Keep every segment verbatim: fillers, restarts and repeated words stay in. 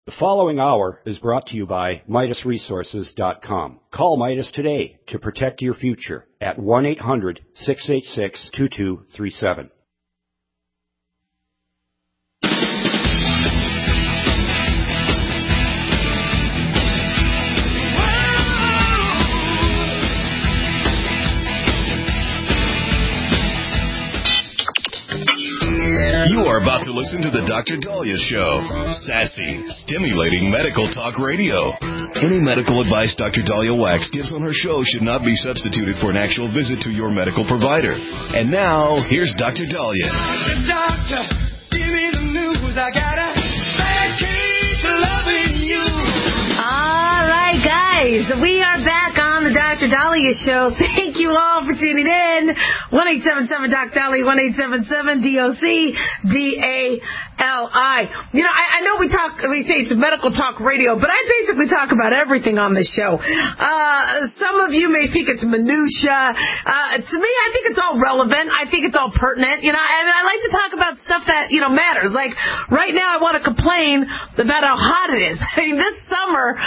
The following hour is brought to you by Midas Resources dot com. Call Midas today to protect your future at one eight hundred, six eight six, two two three seven. You are about to listen to the Doctor Dahlia Show. Sassy, stimulating medical talk radio. Any medical advice Doctor Dahlia Wax gives on her show should not be substituted for an actual visit to your medical provider. And now, here's Doctor Dahlia. Doctor, give me the news. I got a bad case of loving you. All right, guys. We are back on the Doctor Dahlia Show. Thank you all for tuning in. one eight seven seven Doc Dahlia, one eight seven seven D O C D A L I. You know, I, I know we talk, we say it's medical talk radio, but I basically talk about everything on this show. Uh, some of you may think it's minutia. Uh, to me, I think it's all relevant. I think it's all pertinent. You know, I mean, I like to talk about stuff that, you know, matters. Like, right now I want to complain about how hot it is. I mean, this summer,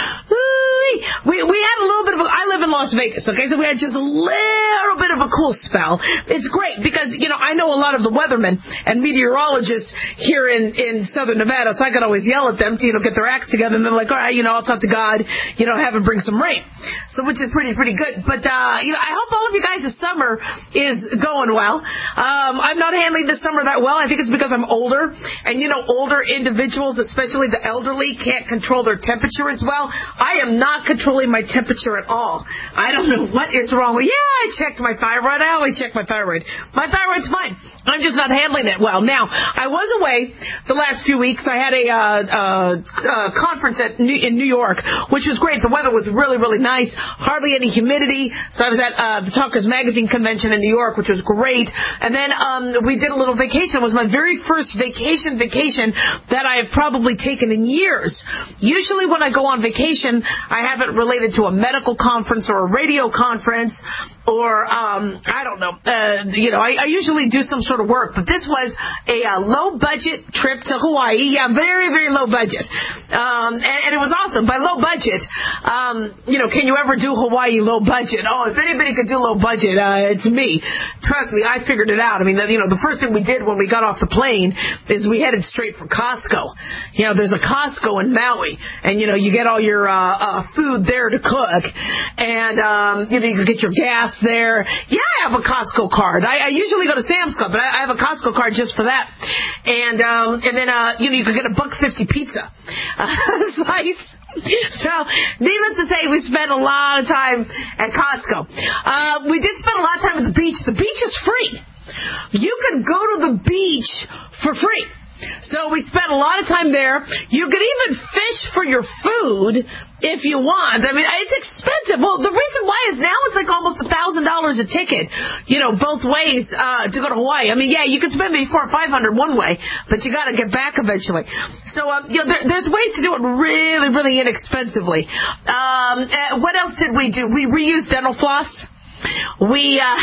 we, we had a little bit of a, I live in Las Vegas, okay, so we had just a little bit of a cool spell. It's great because, you know, I know a lot of the weathermen and meteorologists here in In, in southern Nevada, so I could always yell at them to, you know, get their acts together, and they're like, all right, you know, I'll talk to God, you know, have him bring some rain. So, which is pretty, pretty good. But, uh, you know, I hope all of you guys this summer is going well. Um, I'm not handling this summer that well. I think it's because I'm older, and, you know, older individuals, especially the elderly, can't control their temperature as well. I am not controlling my temperature at all. I don't know what is wrong with, yeah, I checked my thyroid. I always check my thyroid. My thyroid's fine. I'm just not handling it well. Now, I was away the last few weeks. I had a uh, uh, uh, conference at New- in New York, which was great. The weather was really, really nice. Hardly any humidity. So I was at uh, the Talkers Magazine convention in New York, which was great. And then um, we did a little vacation. It was my very first vacation vacation that I have probably taken in years. Usually when I go on vacation, I have it related to a medical conference or a radio conference or, um, I don't know, uh, you know, I, I usually do some sort of work. But this was a uh, low-budget trip to Hawaii. Yeah, very, very low budget. Um, and, and it was awesome. By low budget, um, you know, can you ever do Hawaii low budget? Oh, if anybody could do low budget, uh, it's me. Trust me, I figured it out. I mean, the, you know, the first thing we did when we got off the plane is we headed straight for Costco. You know, there's a Costco in Maui, and, you know, you get all your uh, uh, food there to cook, and, um, you know, you can get your gas there. Yeah, I have a Costco card. I, I usually go to Sam's Club, but I, I have a Costco card just for that. And um, and then uh, you know you could get a buck fifty pizza uh, slice. So, needless to say, we spent a lot of time at Costco. Uh, we did spend a lot of time at the beach. The beach is free. You can go to the beach for free. So we spent a lot of time there. You could even fish for your food if you want. I mean, it's expensive. Well, the reason why is now it's like almost a thousand dollars a ticket, you know, both ways uh, to go to Hawaii. I mean, yeah, you could spend maybe four or five hundred one way, but you got to get back eventually. So, um, you know, there, there's ways to do it really, really inexpensively. Um, uh, what else did we do? We reused dental floss. We, uh,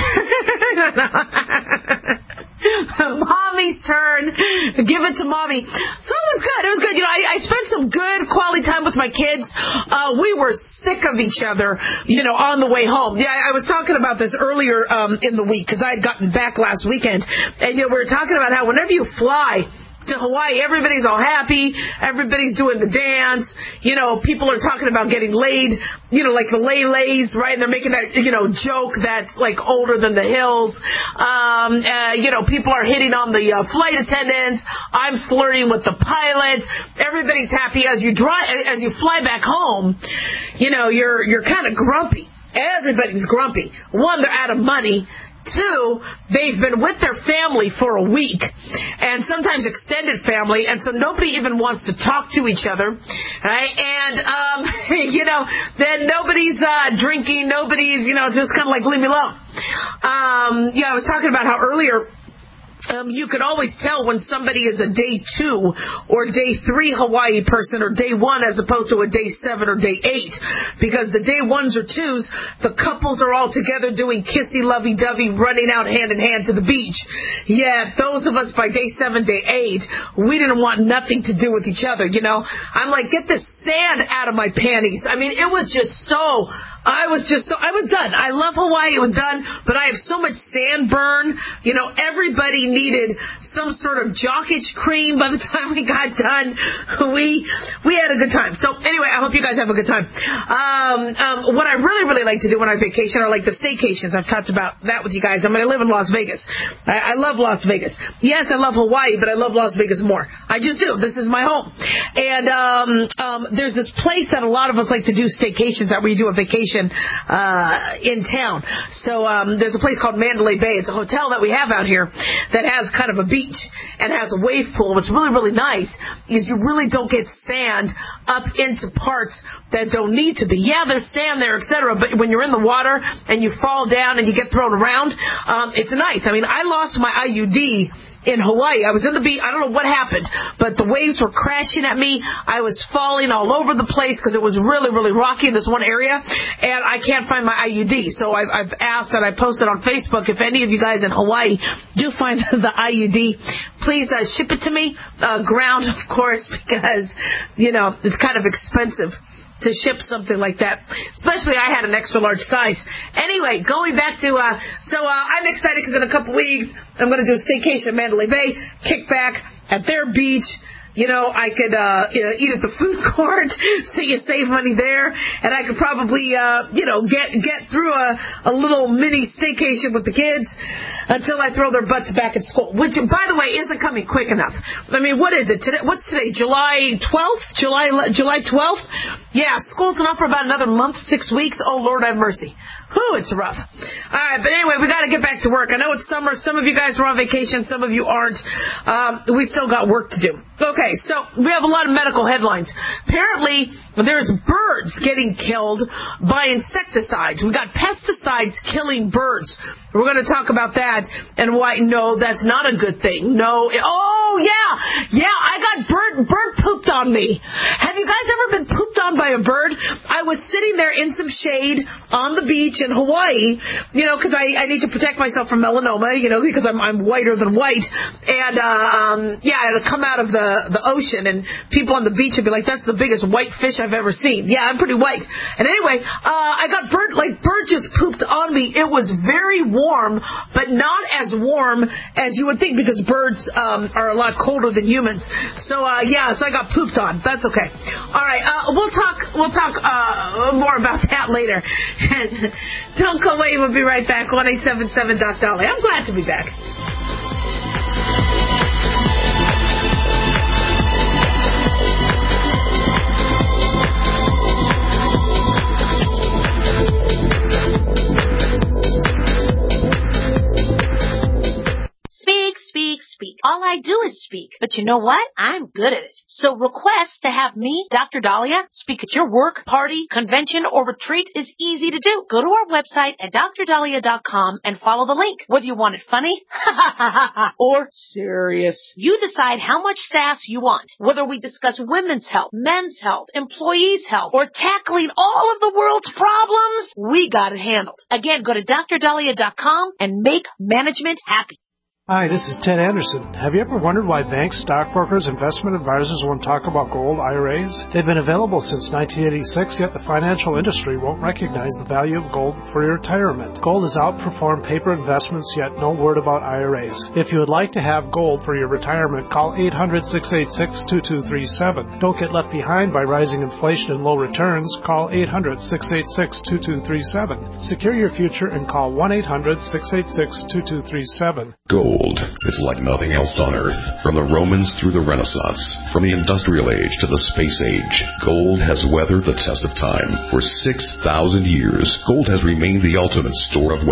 Mommy's turn. Give it to Mommy. So it was good. It was good. You know, I, I spent some good quality time with my kids. Uh, we were sick of each other, you know, on the way home. Yeah, I, I was talking about this earlier um, in the week because I had gotten back last weekend. And, you know, we were talking about how whenever you fly to Hawaii, everybody's all happy, everybody's doing the dance, you know, people are talking about getting laid, you know, like the lay-lays, right? They're making that, you know, joke that's like older than the hills. Um, uh, you know, people are hitting on the uh, flight attendants. I'm flirting with the pilots. Everybody's happy as you drive, as you fly back home. You know, you're you're kind of grumpy. Everybody's grumpy. One, they're out of money. Two, they've been with their family for a week, and sometimes extended family, and so nobody even wants to talk to each other, right? And, um, you know, then nobody's uh, drinking, nobody's, you know, just kind of like, leave me alone. Um, you know, I was talking about how earlier Um, you can always tell when somebody is a day two or day three Hawaii person or day one as opposed to a day seven or day eight, because the day ones or twos, the couples are all together doing kissy lovey-dovey, running out hand in hand to the beach. Yeah, those of us by day seven, day eight, we didn't want nothing to do with each other, you know. I'm like, get this sand out of my panties. I mean, it was just so... I was just so, I was done. I love Hawaii. It was done, but I have so much sand burn. You know, everybody needed some sort of jockage cream by the time we got done. We, we had a good time. So anyway, I hope you guys have a good time. Um, um, what I really, really like to do when I vacation are like the staycations. I've talked about that with you guys. I mean, I live in Las Vegas. I, I love Las Vegas. Yes, I love Hawaii, but I love Las Vegas more. I just do. This is my home. And, um, um, there's this place that a lot of us like to do staycations at, where you do a vacation Uh, in town. So um, there's a place called Mandalay Bay. It's a hotel that we have out here that has kind of a beach and has a wave pool. What's really, really nice is you really don't get sand up into parts that don't need to be. Yeah, there's sand there, et cetera, but when you're in the water and you fall down and you get thrown around, um, it's nice. I mean, I lost my I U D in Hawaii. I was in the beach. I don't know what happened, but the waves were crashing at me. I was falling all over the place because it was really, really rocky in this one area, and I can't find my I U D. So I've, I've asked, and I posted on Facebook, if any of you guys in Hawaii do find the I U D, please uh, ship it to me. Uh, ground, of course, because, you know, it's kind of expensive to ship something like that. Especially I had an extra large size. Anyway, going back to, uh, so uh, I'm excited because in a couple weeks, I'm going to do a staycation at Mandalay Bay, kick back at their beach. You know, I could uh, you know, eat at the food court, so you save money there, and I could probably, uh, you know, get get through a, a little mini staycation with the kids until I throw their butts back at school, which, by the way, isn't coming quick enough. I mean, what is it today? What's today? July twelfth? July July twelfth? Yeah, school's not for about another month, six weeks. Oh, Lord have mercy. Whew, it's rough. All right, but anyway, we got to get back to work. I know it's summer. Some of you guys are on vacation. Some of you aren't. Um, we still got work to do. Okay, so we have a lot of medical headlines. Apparently, there's birds getting killed by insecticides. We got pesticides killing birds. We're going to talk about that and why, no, that's not a good thing. No. Oh, yeah. Yeah, I got bird, bird pooped on me. Have you guys ever been pooped on by a bird? I was sitting there in some shade on the beach in Hawaii, you know, because I, I need to protect myself from melanoma, you know, because I'm, I'm whiter than white. And, uh, um, yeah, I had to come out of the, the ocean, and people on the beach would be like, that's the biggest white fish I've ever seen. Yeah, I'm pretty white. And anyway, uh, I got bird, like, bird just pooped on me. It was very warm, but not as warm as you would think, because birds um, are a lot colder than humans. So, uh, yeah, so I got pooped on. That's okay. All right, uh, we'll talk, we'll talk uh, more about that later. And don't go away. We'll be right back. one eight seven seven Doc Dolly. I'm glad to be back. Speak. All I do is speak. But you know what? I'm good at it. So request to have me, Doctor Dahlia, speak at your work, party, convention, or retreat is easy to do. Go to our website at dr dahlia dot com and follow the link. Whether you want it funny or serious, you decide how much sass you want. Whether we discuss women's health, men's health, employees' health, or tackling all of the world's problems, we got it handled. Again, go to dr dahlia dot com and make management happy. Hi, this is Ted Anderson. Have you ever wondered why banks, stockbrokers, investment advisors won't talk about gold I R As? They've been available since nineteen eighty-six, yet the financial industry won't recognize the value of gold for your retirement. Gold has outperformed paper investments, yet no word about I R As. If you would like to have gold for your retirement, call eight hundred, six eight six, two two three seven. Don't get left behind by rising inflation and low returns. Call eight hundred, six eight six, two two three seven. Secure your future and call one eight hundred, six eight six, two two three seven. Gold. It's like nothing else on Earth. From the Romans through the Renaissance, from the Industrial Age to the Space Age, gold has weathered the test of time. For six thousand years, gold has remained the ultimate store of wealth.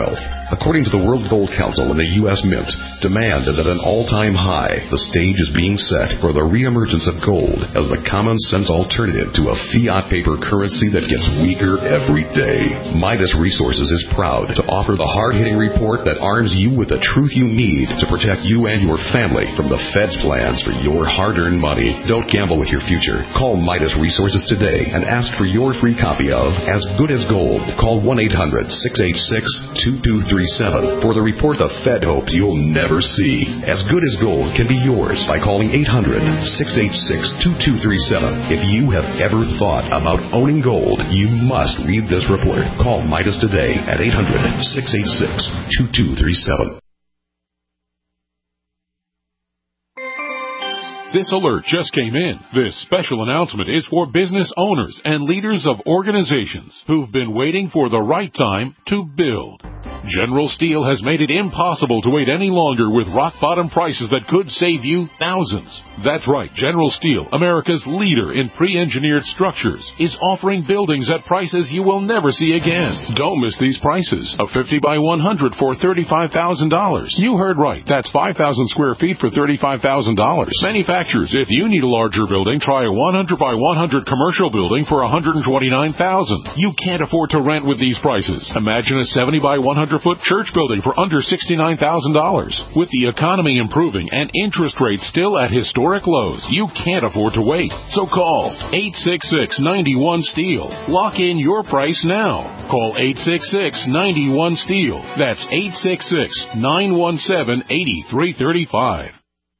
According to the World Gold Council and the U S Mint, demand is at an all-time high. The stage is being set for the reemergence of gold as the common-sense alternative to a fiat paper currency that gets weaker every day. Midas Resources is proud to offer the hard-hitting report that arms you with the truth you need to protect you and your family from the Fed's plans for your hard-earned money. Don't gamble with your future. Call Midas Resources today and ask for your free copy of As Good as Gold. Call one eight hundred, six eight six, two two three seven for the report the Fed hopes you'll never see. As Good as Gold can be yours by calling eight hundred, six eight six, two two three seven. If you have ever thought about owning gold, you must read this report. Call Midas today at eight hundred, six eight six, two two three seven. This alert just came in. This special announcement is for business owners and leaders of organizations who've been waiting for the right time to build. General Steel has made it impossible to wait any longer with rock-bottom prices that could save you thousands. That's right, General Steel, America's leader in pre-engineered structures, is offering buildings at prices you will never see again. Don't miss these prices. A fifty by one hundred for thirty-five thousand dollars. You heard right. That's five thousand square feet for thirty-five thousand dollars. Manufacturers, if you need a larger building, try a one hundred by one hundred commercial building for one hundred twenty-nine thousand dollars. You can't afford to rent with these prices. Imagine a seventy by one hundred foot church building for under sixty-nine thousand dollars. With the economy improving and interest rates still at historic lows, you can't afford to wait. So call eight six six, nine one, STEEL. Lock in your price now. Call eight six six, nine one, STEEL. That's eight six six, nine one seven, eight three three five.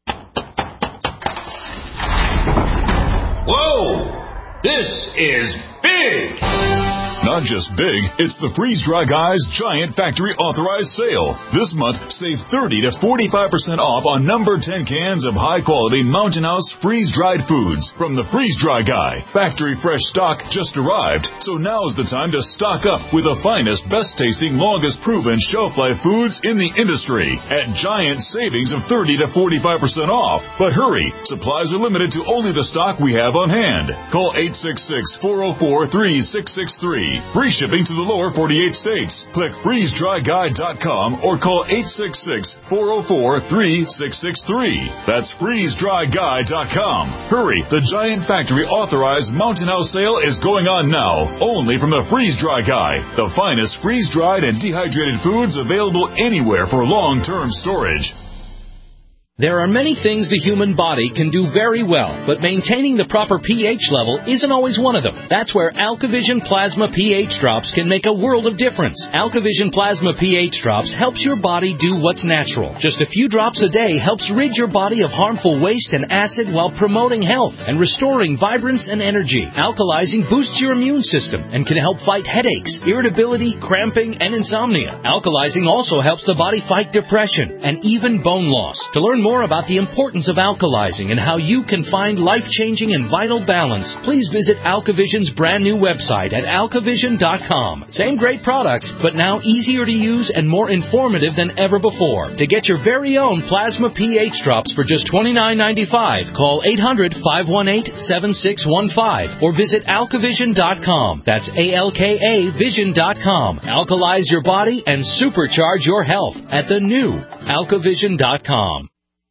Whoa! This is big! Not just big, it's the Freeze Dry Guy's Giant Factory Authorized Sale. This month, save thirty to forty-five percent off on number ten cans of high-quality Mountain House freeze-dried foods from the Freeze Dry Guy. Factory fresh stock just arrived, so now's the time to stock up with the finest, best-tasting, longest-proven shelf-life foods in the industry at giant savings of thirty to forty-five percent off. But hurry, supplies are limited to only the stock we have on hand. Call eight six six, four oh four, three six six three. Free shipping to the lower forty-eight states. Click freeze dry guy dot com or call eight six six, four oh four, three six six three. That's freeze dry guy dot com. Hurry, the Giant Factory Authorized Mountain House Sale is going on now, only from the Freeze Dry Guy, the finest freeze-dried and dehydrated foods available anywhere for long-term storage. There are many things the human body can do very well, but maintaining the proper pH level isn't always one of them. That's where AlkaVision Plasma pH Drops can make a world of difference. AlkaVision Plasma pH Drops helps your body do what's natural. Just a few drops a day helps rid your body of harmful waste and acid while promoting health and restoring vibrance and energy. Alkalizing boosts your immune system and can help fight headaches, irritability, cramping, and insomnia. Alkalizing also helps the body fight depression and even bone loss. To learn more more about the importance of alkalizing and how you can find life-changing and vital balance, please visit AlkaVision's brand new website at alka vision dot com. Same great products, but now easier to use and more informative than ever before. To get your very own Plasma pH Drops for just twenty-nine ninety-five, call eight hundred, five one eight, seven six one five or visit alka vision dot com. That's A L K A vision dot com. Alkalize your body and supercharge your health at the new alka vision dot com.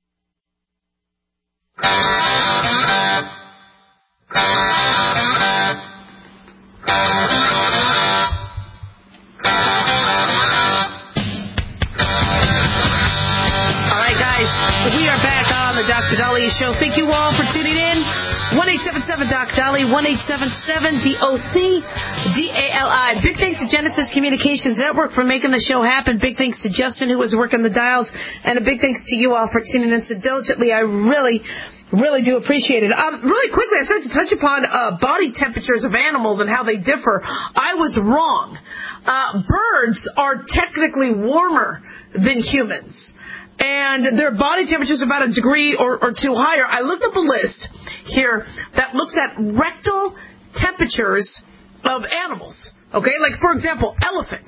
All right, guys, we are back on the Doctor Daliah Show. Thank you all for tuning in. one eight seven seven Doc Daliah, one eight seven seven D O C D A L I. Big thanks to Genesis Communications Network for making the show happen. Big thanks to Justin, who was working the dials. And a big thanks to you all for tuning in so diligently. I really, really do appreciate it. Um, really quickly, I started to touch upon uh, body temperatures of animals and how they differ. I was wrong. Uh, birds are technically warmer than humans, and their body temperature is about a degree or, or two higher. I looked up a list here that looks at rectal temperatures of animals. Okay, like, for example, elephants.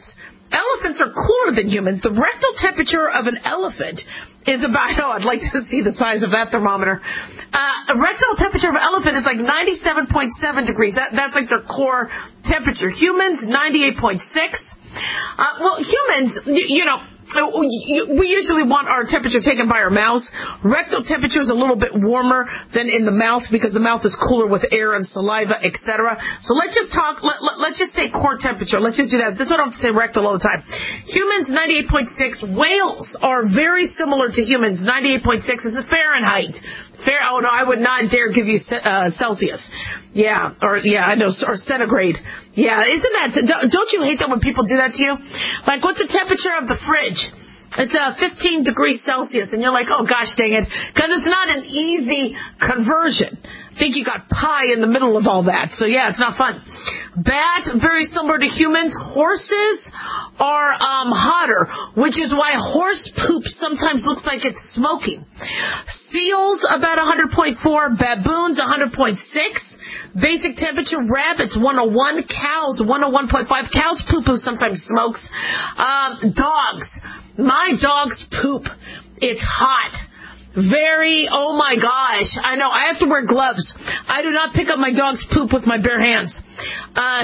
elephants are cooler than humans. The rectal temperature of an elephant is about, oh, I'd like to see the size of that thermometer. Uh, a rectal temperature of an elephant is like ninety-seven point seven degrees. That, that's like their core temperature. Humans, ninety-eight point six. Uh, well, humans, you, you know, we usually want our temperature taken by our mouths. Rectal temperature is a little bit warmer than in the mouth because the mouth is cooler with air and saliva, et cetera. So let's just talk, let, let, let's just say core temperature. Let's just do that. This is what I have to say rectal all the time. Humans, ninety-eight point six. Whales are very similar to humans, ninety-eight point six. This is Fahrenheit. Fair, oh no, I would not dare give you uh, Celsius. Yeah, or yeah, I know, or centigrade. Yeah, isn't that, don't you hate that when people do that to you? Like, what's the temperature of the fridge? It's uh, fifteen degrees Celsius, and you're like, oh gosh dang it, because it's not an easy conversion. I think you got pi in the middle of all that, so yeah, it's not fun. Bat, very similar to humans. Horses are um, hotter, which is why horse poop sometimes looks like it's smoking. Seals, about one hundred point four. Baboons, one hundred point six. Basic temperature, rabbits, one oh one. Cows, one oh one point five. Cows' poo-poo sometimes smokes. Um, dogs. My dog's poop, it's hot. Very, oh my gosh. I know, I have to wear gloves. I do not pick up my dog's poop with my bare hands. Uh,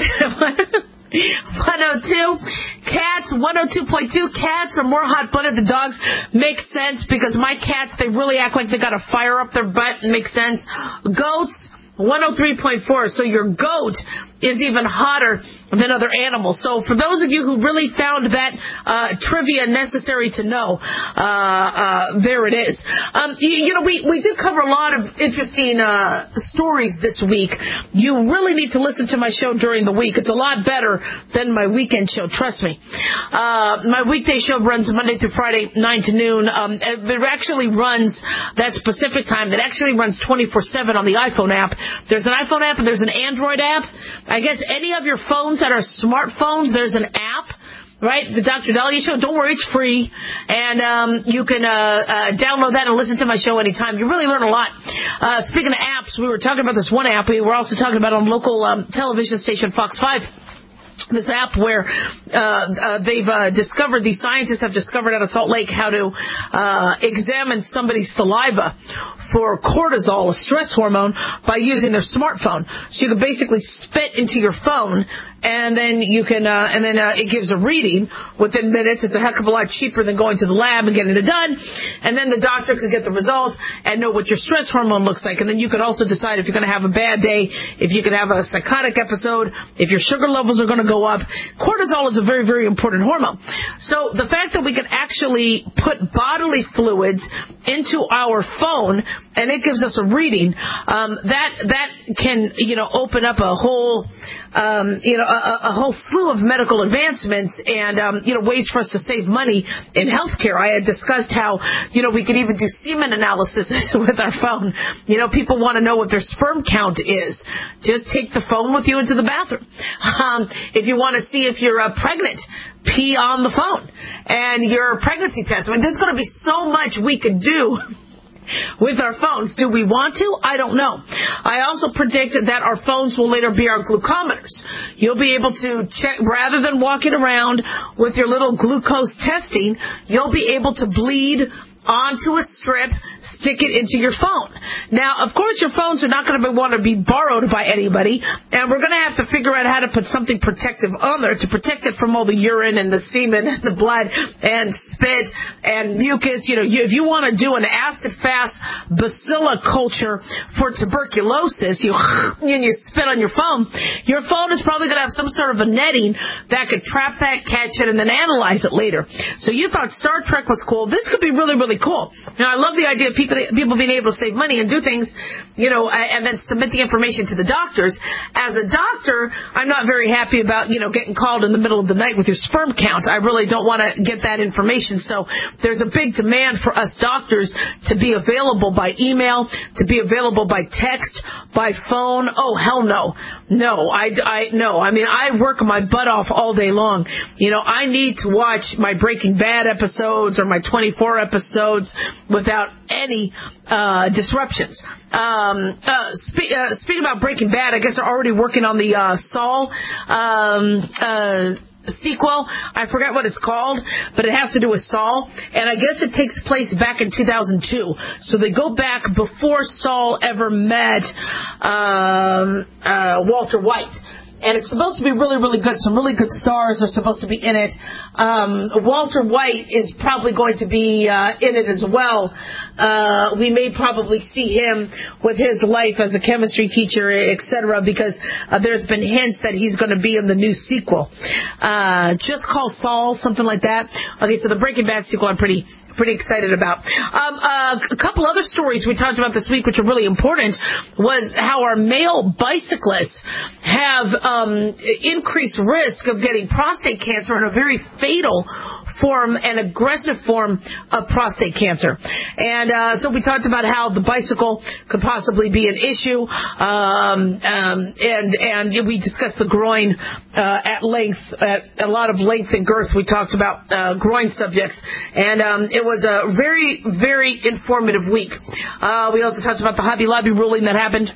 one oh two. Cats, one oh two point two. Cats are more hot-blooded than dogs. Makes sense because my cats, they really act like they got a fire up their butt. Makes sense. Goats, one oh three point four. So your goat is even hotter than other animals. So for those of you who really found that uh, trivia necessary to know, uh, uh, there it is. Um, you, you know, we, we did cover a lot of interesting uh, stories this week. You really need to listen to my show during the week. It's a lot better than my weekend show, trust me. Uh, my weekday show runs Monday through Friday, nine to noon. Um, it actually runs that specific time. It actually runs twenty-four seven on the iPhone app. There's an iPhone app and there's an Android app. I guess any of your phones that are smartphones, there's an app, right? The Doctor Dahlia Show. Don't worry, it's free. And um, you can uh, uh, download that and listen to my show anytime. You really learn a lot. Uh, speaking of apps, we were talking about this one app. We were also talking about on local um, television station Fox five. This app where uh, uh, they've uh, discovered, these scientists have discovered out of Salt Lake how to uh, examine somebody's saliva for cortisol, a stress hormone, by using their smartphone. So you can basically spit into your phone, and then you can, uh, and then uh, it gives a reading within minutes. It's a heck of a lot cheaper than going to the lab and getting it done. And then the doctor could get the results and know what your stress hormone looks like. And then you could also decide if you're going to have a bad day, if you could have a psychotic episode, if your sugar levels are going to go up. Cortisol is a very, very important hormone. So the fact that we can actually put bodily fluids into our phone and it gives us a reading, um, that that can, you know, open up a whole, um, you know, a, a whole slew of medical advancements and, um, you know, ways for us to save money in healthcare. I had discussed how, you know, we could even do semen analysis with our phone. You know, people want to know what their sperm count is. Just take the phone with you into the bathroom. Um, if you want to see if you're uh, pregnant, pee on the phone and your pregnancy test. I mean, there's going to be so much we could do with our phones. Do we want to? I don't know. I also predict that our phones will later be our glucometers. You'll be able to check, rather than walking around with your little glucose testing, you'll be able to bleed onto a strip, stick it into your phone. Now, of course, your phones are not going to want to be borrowed by anybody, and we're going to have to figure out how to put something protective on there to protect it from all the urine and the semen and the blood and spit and mucus. You know, you, if you want to do an acid-fast bacilla culture for tuberculosis, you and you spit on your phone, your phone is probably going to have some sort of a netting that could trap that, catch it, and then analyze it later. So you thought Star Trek was cool. This could be really, really cool. Now, I love the idea of people people being able to save money and do things, you know, and then submit the information to the doctors. As a doctor, I'm not very happy about, you know, getting called in the middle of the night with your sperm count. I really don't want to get that information. So there's a big demand for us doctors to be available by email, to be available by text, by phone. Oh, hell no. No, I, I, no. I mean, I work my butt off all day long. You know, I need to watch my Breaking Bad episodes or my twenty-four episodes without any uh, disruptions. Um, uh, spe- uh, speaking about Breaking Bad, I guess they're already working on the uh, Saul um, uh, sequel. I forget what it's called, but it has to do with Saul. And I guess it takes place back in two thousand two. So they go back before Saul ever met um, uh, Walter White. And it's supposed to be really, really good. Some really good stars are supposed to be in it. Um, Walter White is probably going to be uh, in it as well. Uh, we may probably see him with his life as a chemistry teacher, et cetera, because uh, there's been hints that he's going to be in the new sequel. Uh, Just Call Saul, something like that. Okay, so the Breaking Bad sequel I'm pretty pretty excited about. Um, uh, a couple other stories we talked about this week, which are really important, was how our male bicyclists have um, increased risk of getting prostate cancer and a very fatal form and aggressive form of prostate cancer. And uh, so we talked about how the bicycle could possibly be an issue, um, um, and and we discussed the groin uh, at length, at a lot of length and girth. We talked about uh, groin subjects, and um, it was a very, very informative week. Uh, we also talked about the Hobby Lobby ruling that happened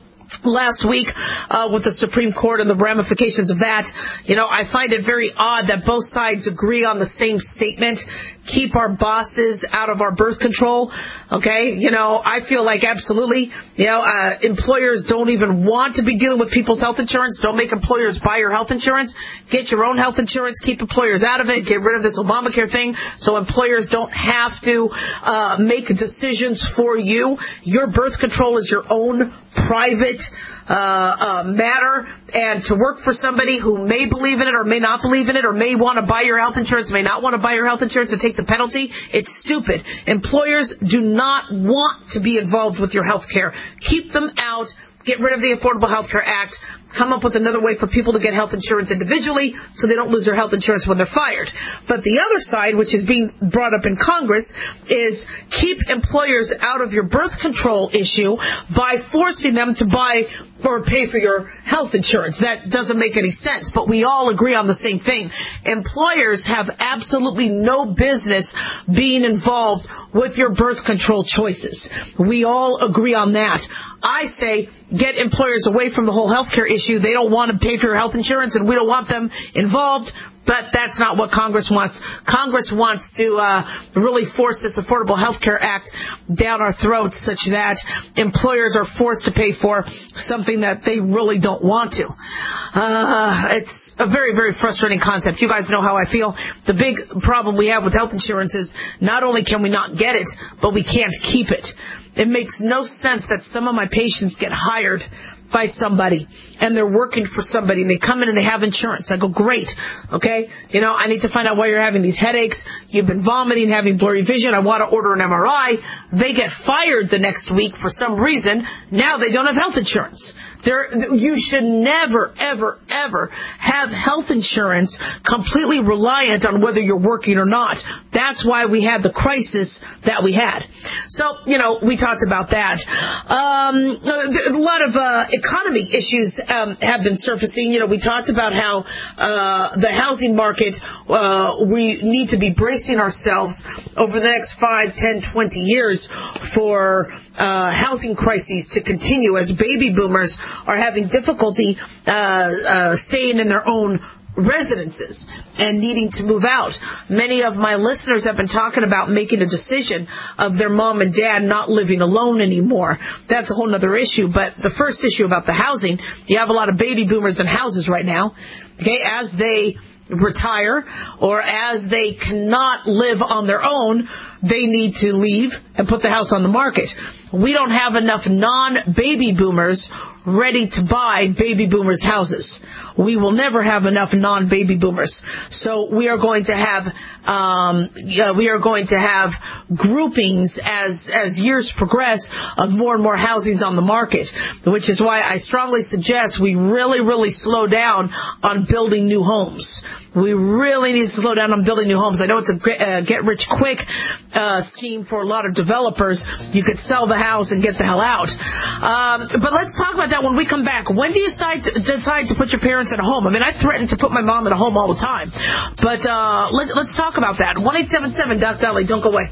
last week uh, with the Supreme Court and the ramifications of that. You know, I find it very odd that both sides agree on the same statement. Keep our bosses out of our birth control. Okay, you know, I feel like absolutely, you know, uh, employers don't even want to be dealing with people's health insurance. Don't make employers buy your health insurance. Get your own health insurance. Keep employers out of it. Get rid of this Obamacare thing so employers don't have to uh, make decisions for you. Your birth control is your own private uh, uh, matter, and to work for somebody who may believe in it or may not believe in it or may want to buy your health insurance, may not want to buy your health insurance and take the penalty, it's stupid. Employers do not want to be involved with your health care. Keep them out. Get rid of the Affordable Health Care Act. Come up with another way for people to get health insurance individually so they don't lose their health insurance when they're fired. But the other side, which is being brought up in Congress, is keep employers out of your birth control issue by forcing them to buy or pay for your health insurance. That doesn't make any sense, but we all agree on the same thing. Employers have absolutely no business being involved with your birth control choices. We all agree on that. I say get employers away from the whole health care issue. They don't want to pay for your health insurance, and we don't want them involved. But that's not what Congress wants. Congress wants to uh, really force this Affordable Health Care Act down our throats such that employers are forced to pay for something that they really don't want to. Uh, it's a very, very frustrating concept. You guys know how I feel. The big problem we have with health insurance is not only can we not get it, but we can't keep it. It makes no sense that some of my patients get hired by somebody and they're working for somebody and they come in and they have insurance. I go, great. Okay. You know, I need to find out why you're having these headaches. You've been vomiting, having blurry vision. I want to order an M R I. They get fired the next week for some reason. Now they don't have health insurance. There, you should never, ever, ever have health insurance completely reliant on whether you're working or not. That's why we had the crisis that we had. So, you know, we talked about that. Um, a lot of uh, economy issues um, have been surfacing. You know, we talked about how uh, the housing market, uh, we need to be bracing ourselves over the next five, ten, twenty years for uh, housing crises to continue as baby boomers are having difficulty uh, uh, staying in their own residences and needing to move out. Many of my listeners have been talking about making a decision of their mom and dad not living alone anymore. That's a whole other issue. But the first issue about the housing, you have a lot of baby boomers in houses right now. Okay, as they retire or as they cannot live on their own, they need to leave and put the house on the market. We don't have enough non-baby boomers ready to buy baby boomers' houses. We will never have enough non-baby boomers. So we are going to have um, yeah, we are going to have groupings as as years progress of more and more housings on the market, which is why I strongly suggest we really, really slow down on building new homes. We really need to slow down on building new homes. I know it's a uh, get-rich-quick uh, scheme for a lot of developers. You could sell the house and get the hell out. Um, but let's talk about that when we come back. When do you decide to, decide to put your parents in a home? I mean, I threaten to put my mom in a home all the time. But uh, let, let's talk about that. one eight seven seven Doc Dolly. Don't go away.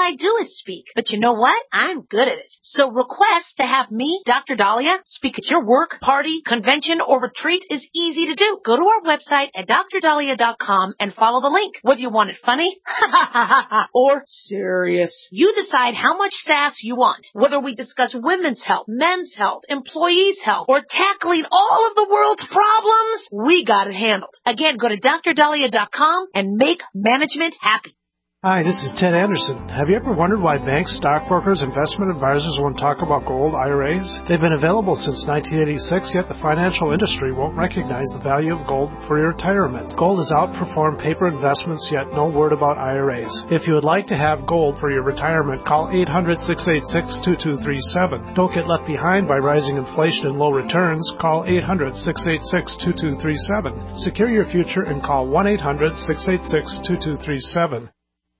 I do is speak. But you know what? I'm good at it. So request to have me, Doctor Dahlia, speak at your work, party, convention, or retreat is easy to do. Go to our website at dr dahlia dot com and follow the link. Whether you want it funny or serious, you decide how much sass you want. Whether we discuss women's health, men's health, employees' health, or tackling all of the world's problems, we got it handled. Again, go to dr dahlia dot com and make management happy. Hi, this is Ted Anderson. Have you ever wondered why banks, stockbrokers, investment advisors won't talk about gold I R As? They've been available since nineteen eighty-six, yet the financial industry won't recognize the value of gold for your retirement. Gold has outperformed paper investments, yet no word about I R As. If you would like to have gold for your retirement, call eight hundred, six eight six, two two three seven. Don't get left behind by rising inflation and low returns. Call eight hundred, six eight six, two two three seven. Secure your future and call one eight hundred, six eight six, two two three seven.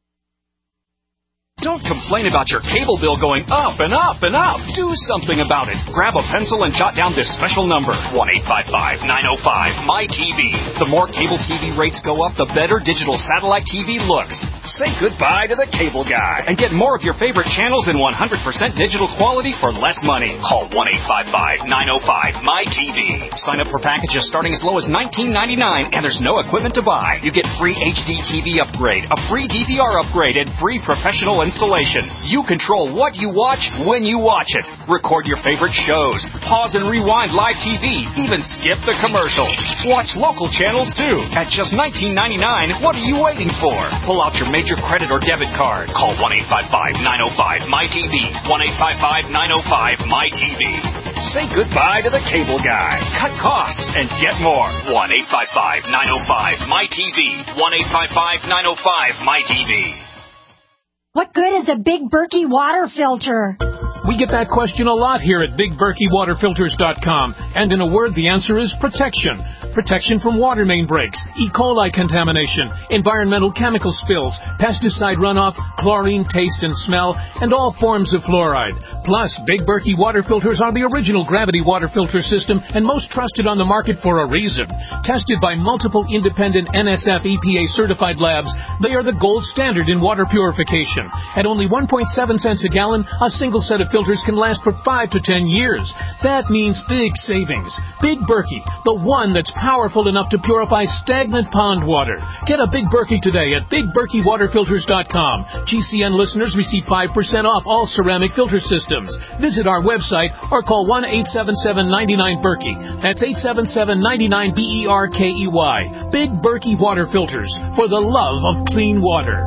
Don't complain about your cable bill going up and up and up. Do something about it. Grab a pencil and jot down this special number, one eight five five, nine oh five, M Y T V. The more cable T V rates go up, the better digital satellite T V looks. Say goodbye to the cable guy and get more of your favorite channels in one hundred percent digital quality for less money. Call one eight five five, nine oh five, M Y T V. Sign up for packages starting as low as nineteen ninety-nine, and there's no equipment to buy. You get free H D T V upgrade, a free D V R upgrade, and free professional installation. You control what you watch when you watch it. Record your favorite shows. Pause and rewind live T V. Even skip the commercials. Watch local channels too. At just nineteen ninety-nine, what are you waiting for? Pull out your major credit or debit card. Call one eight five five, nine oh five, M Y T V. one eight five five, nine oh five, M Y T V. Say goodbye to the cable guy. Cut costs and get more. one eight five five, nine oh five, M Y T V. one eight five five, nine oh five, M Y T V. What good is a Big Berkey water filter? We get that question a lot here at big berkey water filters dot com, and in a word, the answer is protection. Protection from water main breaks, E. coli contamination, environmental chemical spills, pesticide runoff, chlorine taste and smell, and all forms of fluoride. Plus, Big Berkey water filters are the original gravity water filter system and most trusted on the market for a reason. Tested by multiple independent N S F E P A certified labs, they are the gold standard in water purification. At only one point seven cents a gallon, a single set of filters can last for five to ten years. That means big savings. Big Berkey, the one that's powerful enough to purify stagnant pond water. Get a Big Berkey today at big berkey water filters dot com. G C N listeners receive five percent off all ceramic filter systems. Visit our website or call one eight seven seven, nine nine, Berkey. That's eight seven seven, nine nine, B E R K E Y. Big Berkey Water Filters, for the love of clean water.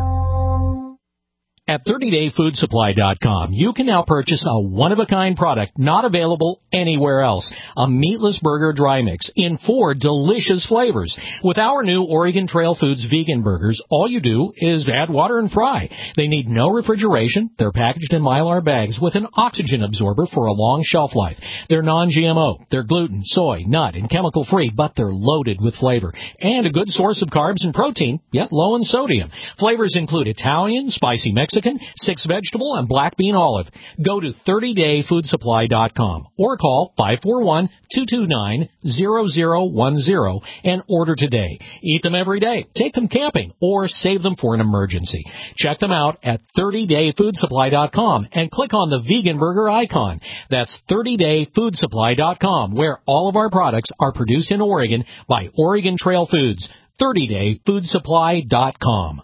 At thirty day food supply dot com, you can now purchase a one-of-a-kind product not available anywhere else. A meatless burger dry mix in four delicious flavors. With our new Oregon Trail Foods vegan burgers, all you do is add water and fry. They need no refrigeration. They're packaged in Mylar bags with an oxygen absorber for a long shelf life. They're non G M O. They're gluten, soy, nut, and chemical-free, but they're loaded with flavor. And a good source of carbs and protein, yet low in sodium. Flavors include Italian, spicy Mexican, six vegetable, and black bean olive. Go to thirty day food supply dot com or call five four one, two two nine, zero zero one zero and order today. Eat them every day, take them camping, or save them for an emergency. Check them out at thirty day food supply dot com and click on the vegan burger icon. That's thirty day food supply dot com, where all of our products are produced in Oregon by Oregon Trail Foods. thirty day food supply dot com.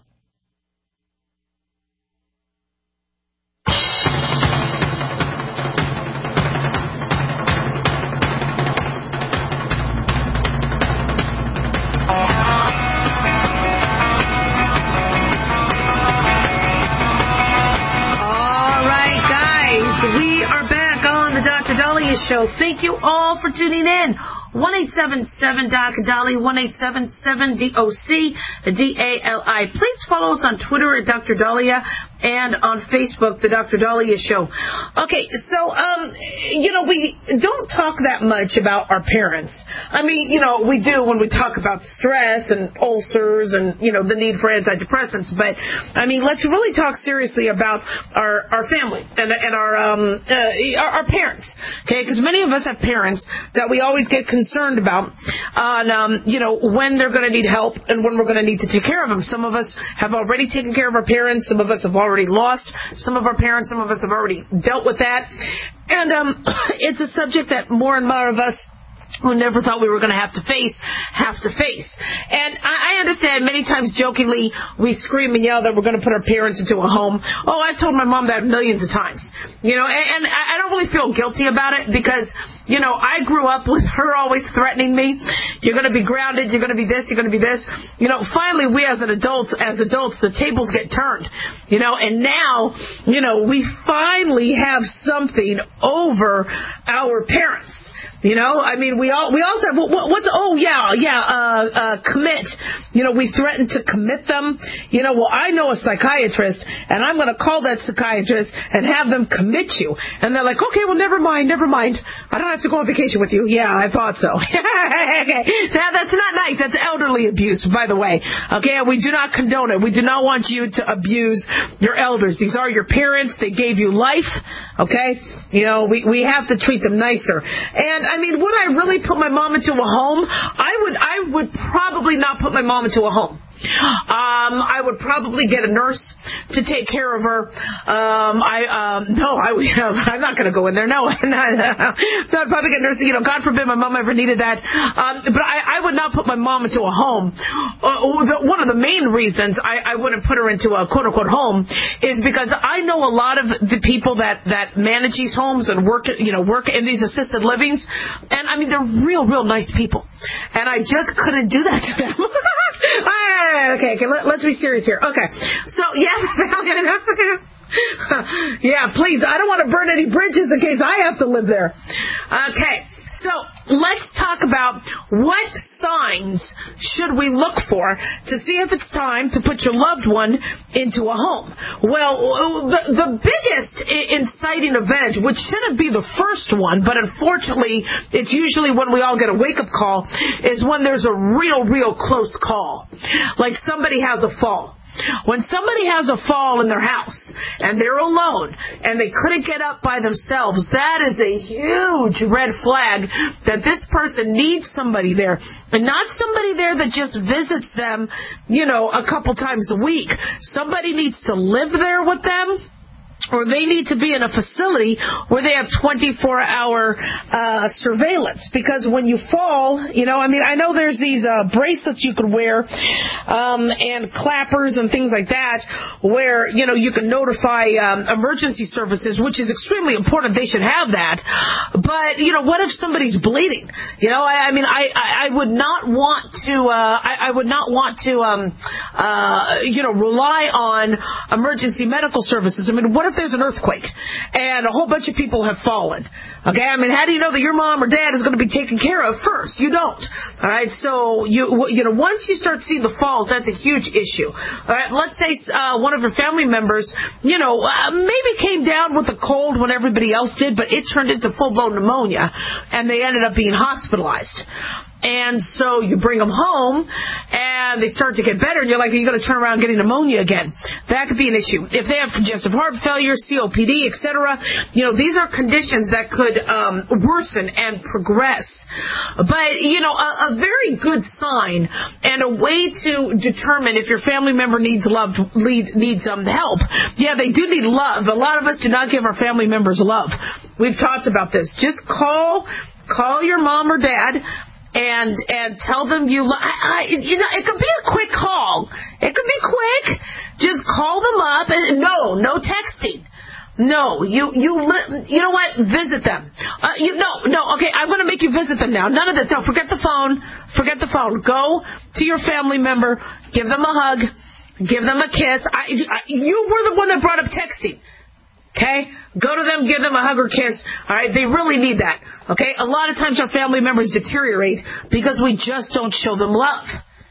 We are back on the Doctor Dahlia Show. Thank you all for tuning in. one eight seven seven, D O C, Dali, one eight seven seven, D O C, D A L I. Please follow us on Twitter at Doctor Dahlia and on Facebook, the Doctor Dahlia Show. Okay, so, um, you know, we don't talk that much about our parents. I mean, you know, we do when we talk about stress and ulcers and, you know, the need for antidepressants. But, I mean, let's really talk seriously about our, our family and, and our, um, uh, our, our parents, okay? Because many of us have parents that we always get concerned concerned about on, um, you know, when they're going to need help and when we're going to need to take care of them. Some of us have already taken care of our parents. Some of us have already lost some of our parents. Some of us have already dealt with that. And um, it's a subject that more and more of us who never thought we were going to have to face, have to face. And I, I understand many times jokingly we scream and yell that we're going to put our parents into a home. Oh, I've told my mom that millions of times. You know, and, and I don't really feel guilty about it because, you know, I grew up with her always threatening me. You're going to be grounded. You're going to be this. You're going to be this. You know, finally we as an adult, as adults, the tables get turned. You know, and now, you know, we finally have something over our parents. You know, I mean, we all we also have what, what's oh yeah yeah uh, uh, commit. You know, we threaten to commit them. You know, well, I know a psychiatrist, and I'm going to call that psychiatrist and have them commit you. And they're like, okay, well, never mind, never mind. I don't have to go on vacation with you. Yeah, I thought so. Okay, now that's not nice. That's elderly abuse, by the way. Okay, and we do not condone it. We do not want you to abuse your elders. These are your parents. They gave you life. Okay, you know, we we have to treat them nicer. And I mean, would I really put my mom into a home? I would I would probably not put my mom into a home. Um, I would probably get a nurse to take care of her. Um, I um, no, I I'm not going to go in there. No, I'd probably get a nurse. You know, God forbid my mom ever needed that. Um, but I, I would not put my mom into a home. Uh, the, one of the main reasons I, I wouldn't put her into a quote unquote home is because I know a lot of the people that that manage these homes and work, you know, work in these assisted livings, and I mean they're real, real nice people, and I just couldn't do that to them. Okay, okay, let, let's be serious here. Okay, so, yeah, yeah, please, I don't want to burn any bridges in case I have to live there. Okay, so let's talk about what signs should we look for to see if it's time to put your loved one into a home. Well, the, the biggest inciting event, which shouldn't be the first one, but unfortunately it's usually when we all get a wake-up call, is when there's a real, real close call. Like somebody has a fall. When somebody has a fall in their house and they're alone and they couldn't get up by themselves, that is a huge red flag that this person needs somebody there. And not somebody there that just visits them, you know, a couple times a week. Somebody needs to live there with them. Or they need to be in a facility where they have twenty-four hour uh, surveillance. Because when you fall, you know, I mean, I know there's these uh, bracelets you can wear um, and clappers and things like that where, you know, you can notify um, emergency services, which is extremely important. They should have that. But, you know, what if somebody's bleeding? You know, I, I mean, I, I, I would not want to, uh, I, I would not want to, um, uh, you know, rely on emergency medical services. I mean, what if there's an earthquake and a whole bunch of people have fallen? Okay, I mean, how do you know that your mom or dad is going to be taken care of first? You don't. All right, so you you know once you start seeing the falls, that's a huge issue. All right, let's say uh, one of your family members, you know, uh, maybe came down with a cold when everybody else did, but it turned into full blown pneumonia, and they ended up being hospitalized. And so you bring them home, and they start to get better, and you're like, are you going to turn around getting pneumonia again? That could be an issue. If they have congestive heart failure, C O P D, et cetera, you know, these are conditions that could um, worsen and progress. But, you know, a, a very good sign and a way to determine if your family member needs love, needs, needs um, help. Yeah, they do need love. A lot of us do not give our family members love. We've talked about this. Just call, call your mom or dad, and and tell them you, I, I, you know, it could be a quick call. It could be quick. Just call them up and no, no texting. No, you you you know what? Visit them. Uh, you no no. Okay, I'm going to make you visit them now. None of this. No, forget the phone. Forget the phone. Go to your family member. Give them a hug. Give them a kiss. I, I, you were the one that brought up texting. Okay? Go to them, give them a hug or kiss. All right? They really need that. Okay? A lot of times our family members deteriorate because we just don't show them love.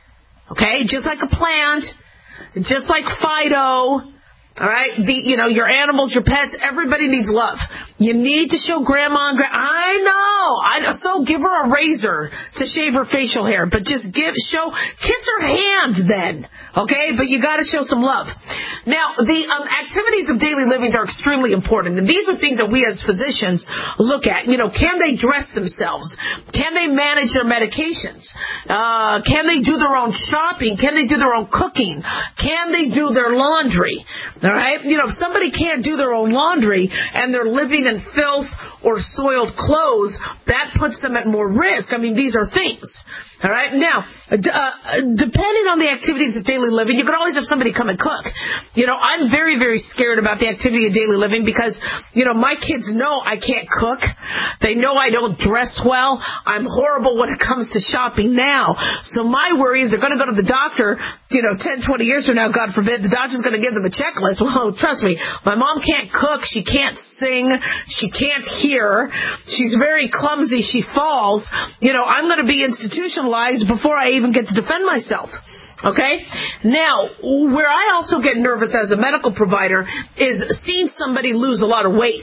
Okay? Just like a plant, just like Fido. All right? The, you know, your animals, your pets, everybody needs love. You need to show grandma and grandma. I know. I I, so give her a razor to shave her facial hair, but just give, show, kiss her hand then, okay? But you gotta show some love. Now, the um, activities of daily living are extremely important, and these are things that we as physicians look at. You know, can they dress themselves? Can they manage their medications? Uh, can they do their own shopping? Can they do their own cooking? Can they do their laundry? All right? You know, if somebody can't do their own laundry and they're living in filth or soiled clothes, that puts them at more risk. I mean, these are things. All right. Now, uh, depending on the activities of daily living, you could always have somebody come and cook. You know, I'm very, very scared about the activity of daily living because, you know, my kids know I can't cook. They know I don't dress well. I'm horrible when it comes to shopping now. So my worry is they're going to go to the doctor, you know, ten, twenty years from now, God forbid, the doctor's going to give them a checklist. Well, trust me, my mom can't cook. She can't sing. She can't hear. She's very clumsy. She falls. You know, I'm going to be institutionalized before I even get to defend myself. Okay? Now, where I also get nervous as a medical provider is seeing somebody lose a lot of weight.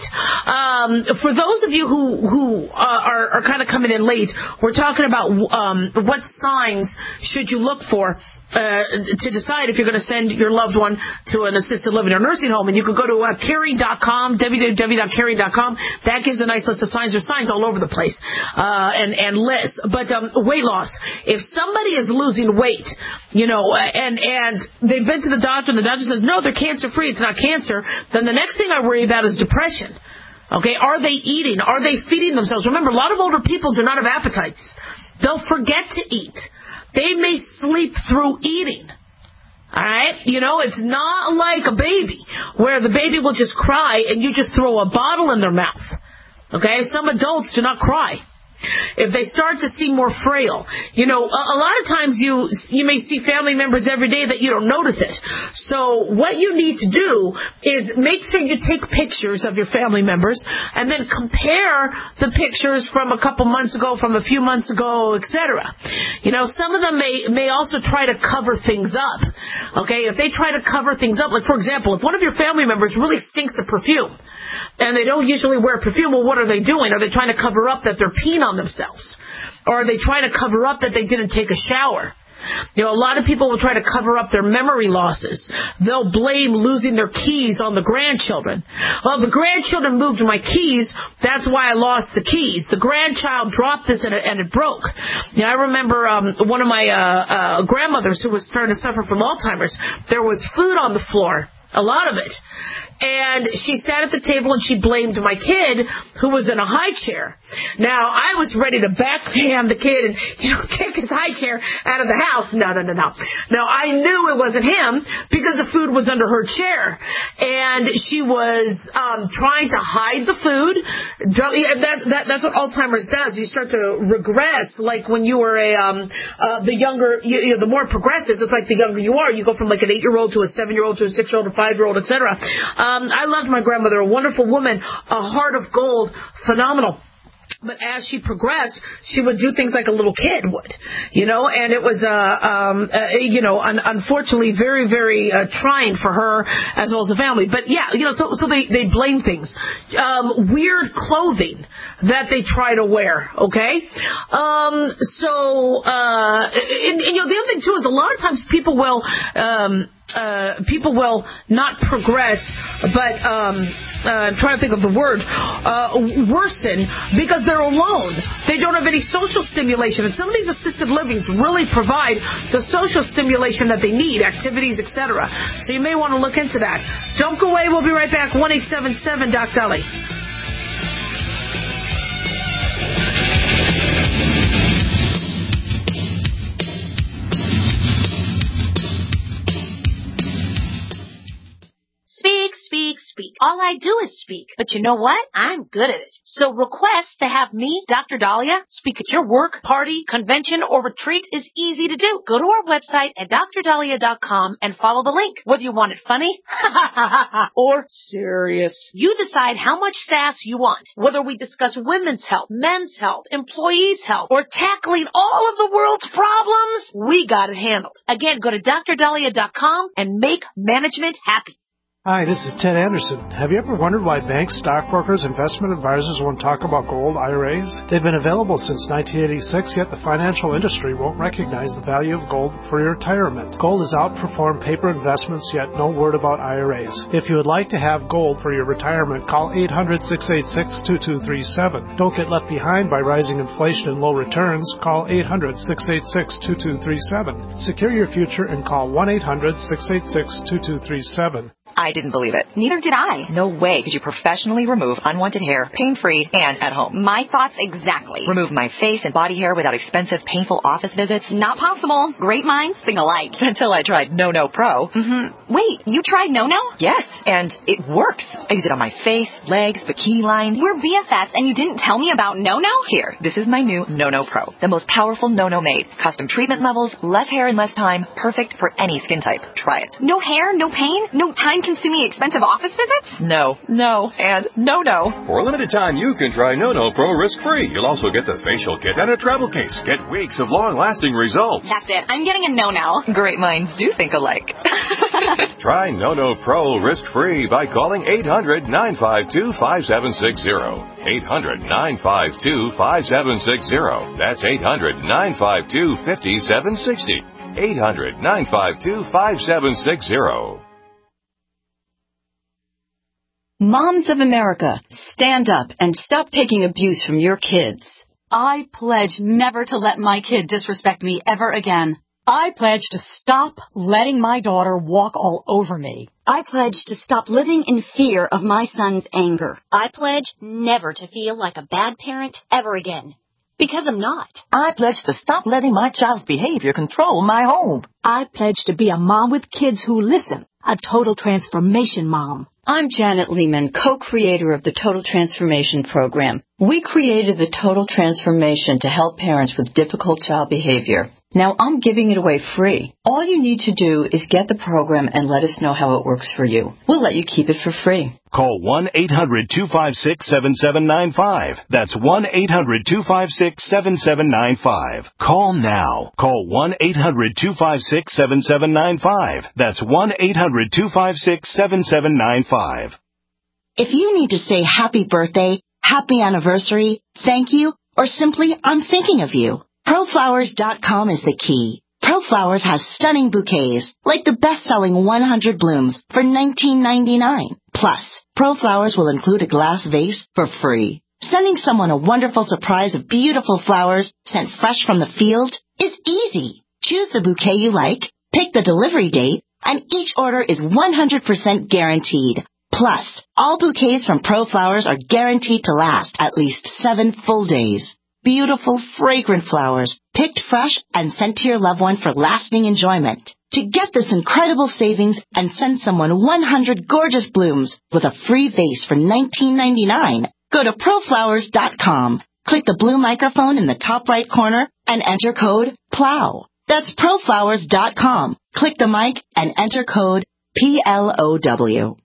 Um, for those of you who, who uh, are, are kind of coming in late, we're talking about um, what signs should you look for uh, to decide if you're going to send your loved one to an assisted living or nursing home. And you can go to uh, caring dot com, w w w dot caring dot com. That gives a nice list of signs. There's signs all over the place uh, and, and lists. But um, weight loss. If somebody is losing weight, you know, and and they've been to the doctor and the doctor says, no, they're cancer-free, it's not cancer, then the next thing I worry about is depression. Okay, are they eating? Are they feeding themselves? Remember, a lot of older people do not have appetites. They'll forget to eat. They may sleep through eating. All right? You know, it's not like a baby where the baby will just cry and you just throw a bottle in their mouth. Okay? Some adults do not cry. If they start to seem more frail, you know, a, a lot of times you you may see family members every day that you don't notice it. So what you need to do is make sure you take pictures of your family members and then compare the pictures from a couple months ago, from a few months ago, et cetera. You know, some of them may may also try to cover things up. Okay, if they try to cover things up, like for example, if one of your family members really stinks of perfume, and they don't usually wear perfume, well, what are they doing? Are they trying to cover up that they're peeing on themselves? Or are they trying to cover up that they didn't take a shower? You know, a lot of people will try to cover up their memory losses. They'll blame losing their keys on the grandchildren. Well, the grandchildren moved my keys. That's why I lost the keys. The grandchild dropped this and it, and it broke. You know, I remember um, one of my uh, uh, grandmothers who was starting to suffer from Alzheimer's. There was food on the floor. A lot of it. And she sat at the table and she blamed my kid who was in a high chair. Now, I was ready to backhand the kid and, you know, kick his high chair out of the house. No, no, no, no. No, I knew it wasn't him because the food was under her chair. And she was um, trying to hide the food. That, that, that's what Alzheimer's does. You start to regress like when you were a, um, uh, the younger, you, you know, the more progressive, it's like the younger you are. You go from like an eight-year-old to a seven-year-old to a six-year-old, a five-year-old, et cetera. Um, I loved my grandmother, a wonderful woman, a heart of gold, phenomenal. But as she progressed, she would do things like a little kid would, you know, and it was, uh, um, uh, you know, un- unfortunately very, very uh, trying for her as well as the family. But yeah, you know, so so they, they blame things. Um, weird clothing that they try to wear, okay? Um, so, uh, and, and, you know, the other thing, too, is a lot of times people will, um, Uh, people will not progress, but um, uh, I'm trying to think of the word, uh, worsen because they're alone. They don't have any social stimulation. And some of these assisted livings really provide the social stimulation that they need, activities, et cetera. So you may want to look into that. Don't go away. We'll be right back. one eight seven seven Doc Dolly. Speak, speak, speak. All I do is speak. But you know what? I'm good at it. So request to have me, Doctor Dahlia, speak at your work, party, convention, or retreat is easy to do. Go to our website at d r dahlia dot com and follow the link. Whether you want it funny or serious, you decide how much sass you want. Whether we discuss women's health, men's health, employees' health, or tackling all of the world's problems, we got it handled. Again, go to d r dahlia dot com and make management happy. Hi, this is Ted Anderson. Have you ever wondered why banks, stockbrokers, investment advisors won't talk about gold I R As? They've been available since nineteen eighty-six, yet the financial industry won't recognize the value of gold for your retirement. Gold has outperformed paper investments, yet no word about I R As. If you would like to have gold for your retirement, call eight hundred, six eight six, two two three seven. Don't get left behind by rising inflation and low returns. Call eight hundred, six eight six, two two three seven. Secure your future and call one eight hundred, six eight six, two two three seven. I didn't believe it. Neither did I. No way could you professionally remove unwanted hair, pain-free, and at home. My thoughts exactly. Remove my face and body hair without expensive, painful office visits? Not possible. Great minds think alike. Until I tried No No Pro. Mm-hmm. Wait, you tried No No? Yes, and it works. I use it on my face, legs, bikini line. We're B F Fs, and you didn't tell me about No No? Here, this is my new No No Pro. The most powerful No No made. Custom treatment levels, less hair in less time. Perfect for any skin type. Try it. No hair, no pain, no time-consuming expensive office visits? No, no, and no, no. For a limited time, you can try No No Pro risk-free. You'll also get the facial kit and a travel case. Get weeks of long-lasting results. That's it. I'm getting a No No. Great minds do think alike. Try No No Pro risk-free by calling eight hundred, nine five two, five seven six zero. eight hundred, nine five two, five seven six zero. That's eight hundred, nine five two, five seven six zero. eight hundred, nine five two, five seven six zero. Moms of America, stand up and stop taking abuse from your kids. I pledge never to let my kid disrespect me ever again. I pledge to stop letting my daughter walk all over me. I pledge to stop living in fear of my son's anger. I pledge never to feel like a bad parent ever again. Because I'm not. I pledge to stop letting my child's behavior control my home. I pledge to be a mom with kids who listen. A total transformation mom. I'm Janet Lehman, co-creator of the Total Transformation Program. We created the Total Transformation to help parents with difficult child behavior. Now I'm giving it away free. All you need to do is get the program and let us know how it works for you. We'll let you keep it for free. Call one eight hundred, two five six, seven seven nine five. That's one eight hundred, two five six, seven seven nine five. Call now. Call one eight hundred, two five six, seven seven nine five. That's one eight hundred, two five six, seven seven nine five. If you need to say happy birthday, happy anniversary, thank you, or simply I'm thinking of you, pro flowers dot com is the key. ProFlowers has stunning bouquets, like the best-selling one hundred blooms for nineteen ninety-nine. Plus, ProFlowers will include a glass vase for free. Sending someone a wonderful surprise of beautiful flowers sent fresh from the field is easy. Choose the bouquet you like, pick the delivery date, and each order is one hundred percent guaranteed. Plus, all bouquets from ProFlowers are guaranteed to last at least seven full days. Beautiful, fragrant flowers, picked fresh and sent to your loved one for lasting enjoyment. To get this incredible savings and send someone one hundred gorgeous blooms with a free vase for nineteen ninety-nine, go to pro flowers dot com. Click the blue microphone in the top right corner and enter code PLOW. That's pro flowers dot com. Click the mic and enter code P L O W.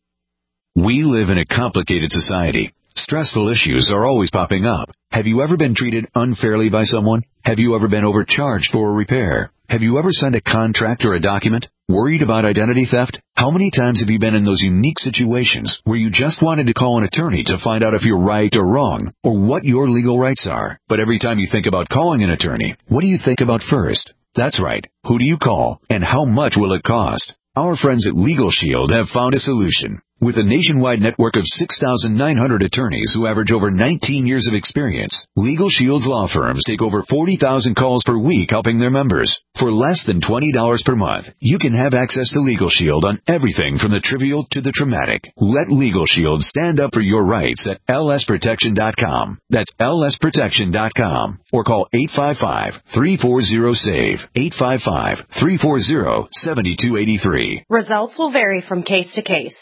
We live in a complicated society. Stressful issues are always popping up. Have you ever been treated unfairly by someone? Have you ever been overcharged for a repair? Have you ever signed a contract or a document? Worried about identity theft? How many times have you been in those unique situations where you just wanted to call an attorney to find out if you're right or wrong, or what your legal rights are? But every time you think about calling an attorney, what do you think about first? That's right. Who do you call, and how much will it cost? Our friends at Legal Shield have found a solution. With a nationwide network of six thousand nine hundred attorneys who average over nineteen years of experience, Legal Shield's law firms take over forty thousand calls per week helping their members. For less than twenty dollars per month, you can have access to Legal Shield on everything from the trivial to the traumatic. Let Legal Shield stand up for your rights at L S protection dot com. That's L S protection dot com. Or call eight five five, three four zero, SAVE, eight five five, three four zero, seven two eight three. Results will vary from case to case.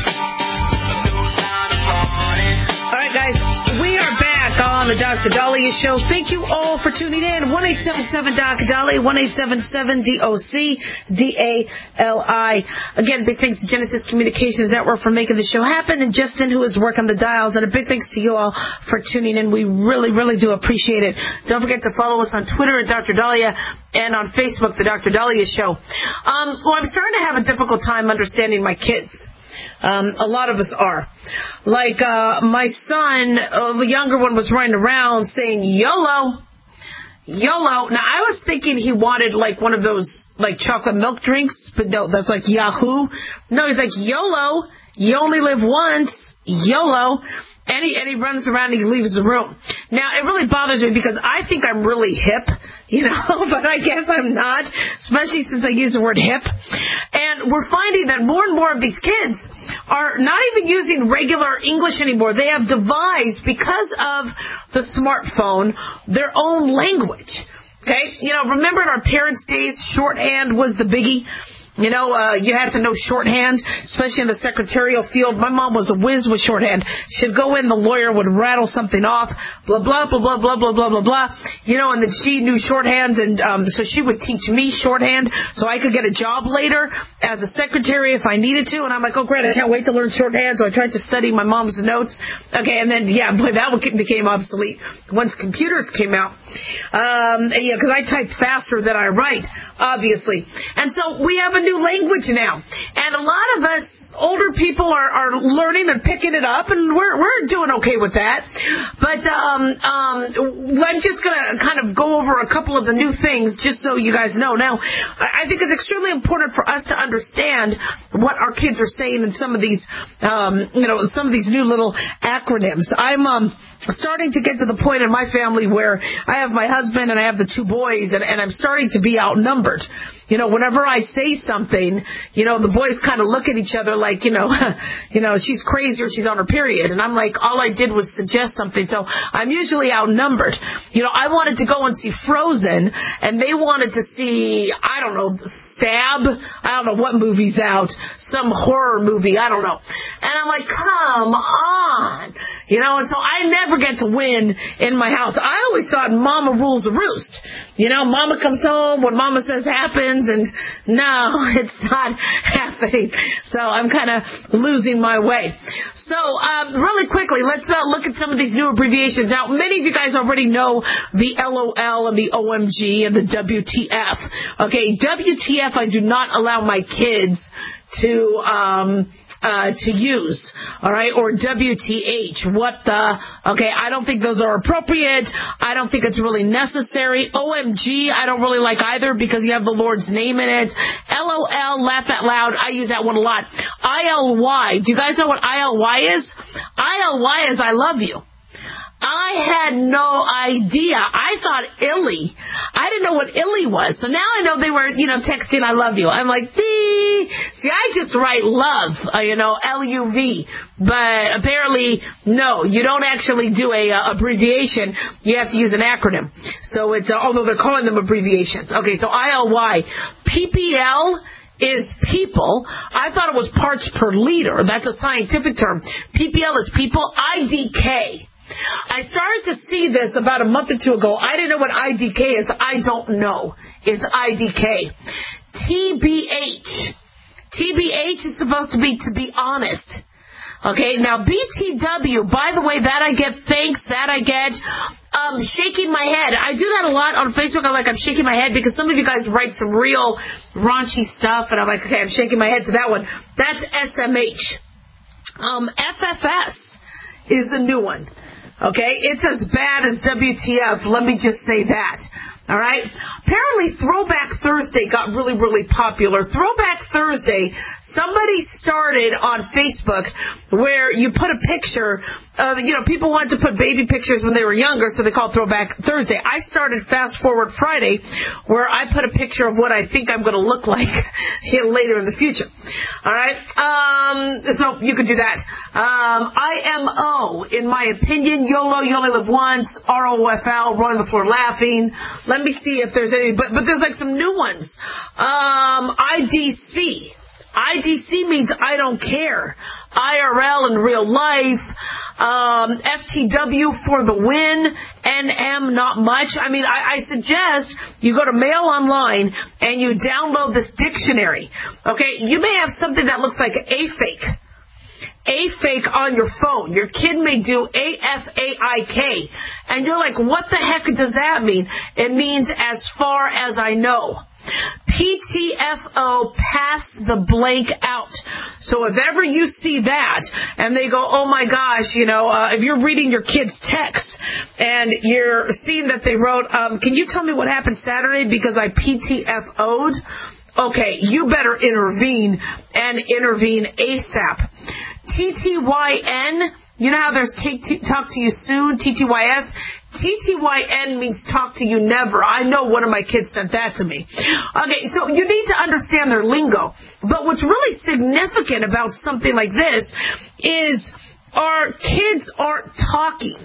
The Doctor Dahlia Show. Thank you all for tuning in. one eight seven seven D O C Dolly, one eight seven seven D O C D A L I. Again, big thanks to Genesis Communications Network for making the show happen, and Justin, who is working the dials, and a big thanks to you all for tuning in. We really, really do appreciate it. Don't forget to follow us on Twitter at Doctor Dahlia and on Facebook, The Doctor Dahlia Show. Um, well, I'm starting to have a difficult time understanding my kids. Um, a lot of us are. Like, uh, my son, uh, the younger one, was running around saying, YOLO. YOLO. Now, I was thinking he wanted, like, one of those, like, chocolate milk drinks, but no, that's like Yahoo. No, he's like, YOLO. You only live once. YOLO. And he, and he runs around and he leaves the room. Now, it really bothers me because I think I'm really hip, you know, but I guess I'm not, especially since I use the word hip. And we're finding that more and more of these kids are not even using regular English anymore. They have devised, because of the smartphone, their own language. Okay? You know, remember in our parents' days, shorthand was the biggie? You know, uh, you had to know shorthand, especially in the secretarial field. My mom was a whiz with shorthand. She'd go in, the lawyer would rattle something off, blah, blah, blah, blah, blah, blah, blah, blah, blah. You know, and then she knew shorthand, and um, so she would teach me shorthand so I could get a job later as a secretary if I needed to. And I'm like, oh, great, I can't wait to learn shorthand. So I tried to study my mom's notes. Okay, and then, yeah, boy, that one became obsolete once computers came out. Um, yeah, because I type faster than I write, obviously. And so we have a new language now, and a lot of us older people are, are learning and picking it up, and we're we're doing okay with that. But um, um, I'm just going to kind of go over a couple of the new things just so you guys know. Now, I think it's extremely important for us to understand what our kids are saying in some of these, um, you know, some of these new little acronyms. I'm um, starting to get to the point in my family where I have my husband and I have the two boys, and, and I'm starting to be outnumbered. You know, whenever I say something, you know, the boys kind of look at each other like, you know, you know, she's crazy or she's on her period. And I'm like, all I did was suggest something. So I'm usually outnumbered. You know, I wanted to go and see Frozen, and they wanted to see, I don't know, Stab. I don't know what movie's out. Some horror movie. I don't know. And I'm like, come on. You know, and so I never get to win in my house. I always thought Mama rules the roost. You know, Mama comes home, what Mama says happens, and no, it's not happening. So I'm kind of losing my way. So, um, really quickly, let's uh, look at some of these new abbreviations. Now, many of you guys already know the L O L and the O M G and the W T F. Okay, W T F I do not allow my kids to um uh to use, all right, or W T H, what the, okay, I don't think those are appropriate. I don't think it's really necessary. O M G, I don't really like either because you have the Lord's name in it. L O L, laugh out loud, I use that one a lot. I L Y, do you guys know what I L Y is? I L Y is I love you. I had no idea. I thought illy. I didn't know what illy was. So now I know they were, you know, texting I love you. I'm like, dee. See, I just write love, uh, you know, L U V. But apparently, no, you don't actually do a uh, abbreviation. You have to use an acronym. So it's, uh, although they're calling them abbreviations. Okay, so I L Y. P P L is people. I thought it was parts per liter. That's a scientific term. P P L is people. I D K. I started to see this about a month or two ago. I didn't know what I D K is. I don't know. Is I D K. T B H. T B H is supposed to be to be honest. Okay, now B T W, by the way, that I get, thanks, that I get. Um, shaking my head. I do that a lot on Facebook. I'm like, I'm shaking my head because some of you guys write some real raunchy stuff, and I'm like, okay, I'm shaking my head to that one. That's S M H. Um, F F S is a new one. Okay, it's as bad as W T F, let me just say that. All right? Apparently, Throwback Thursday got really, really popular. Throwback Thursday, somebody started on Facebook where you put a picture of, you know, people wanted to put baby pictures when they were younger, so they called Throwback Thursday. I started Fast Forward Friday where I put a picture of what I think I'm going to look like later in the future. All right? Um, so you could do that. Um, I M O, in my opinion, YOLO, you only live once, R O F L, rolling the floor laughing. Let me see if there's any, but, but there's like some new ones. Um, I D C. I D C means I don't care. I R L in real life. Um, F T W for the win. N M, not much. I mean, I, I suggest you go to Mail Online and you download this dictionary. Okay, you may have something that looks like a fake. A fake on your phone. Your kid may do A F A I K. And you're like, what the heck does that mean? It means as far as I know. P T F O, pass the blank out. So if ever you see that and they go, oh my gosh, you know, uh, if you're reading your kid's text and you're seeing that they wrote, um, can you tell me what happened Saturday because I P T F O'd? Okay, you better intervene and intervene ASAP. T T Y N, you know how there's take to, talk to you soon, T T Y S? T T Y N means talk to you never. I know one of my kids sent that to me. Okay, so you need to understand their lingo. But what's really significant about something like this is our kids aren't talking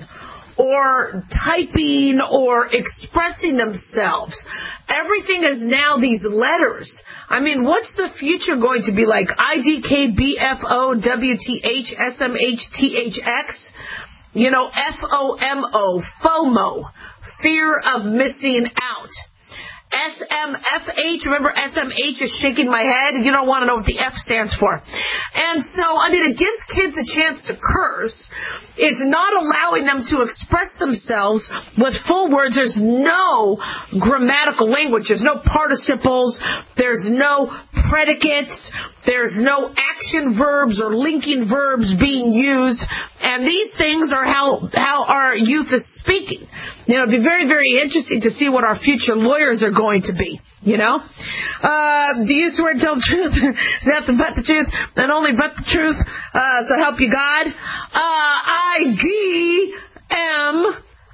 or typing or expressing themselves. Everything is now these letters. I mean, what's the future going to be like? I D K, B F O, W T H, S M H, T H X? You know, F O M O, FOMO, fear of missing out. S M F H, remember S M H is shaking my head? You don't want to know what the F stands for. And so, I mean, it gives kids a chance to curse. It's not allowing them to express themselves with full words. There's no grammatical language. There's no participles. There's no predicates. There's no action verbs or linking verbs being used. And these things are how, how our youth is speaking. You know, it'd be very, very interesting to see what our future lawyers are going to be, you know. Uh, do you swear to tell the truth? Nothing but the truth and only but the truth. Uh, so help you God. Uh, I D M,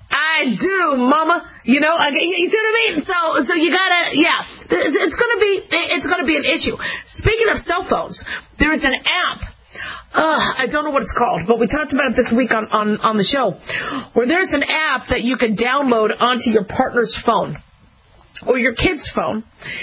I do, mama. You know, you see what I mean? So, so you gotta, yeah, it's gonna be, it's gonna be an issue. Speaking of cell phones, there is an app. Uh, I don't know what it's called, but we talked about it this week on, on, on the show, where there's an app that you can download onto your partner's phone or your kid's phone,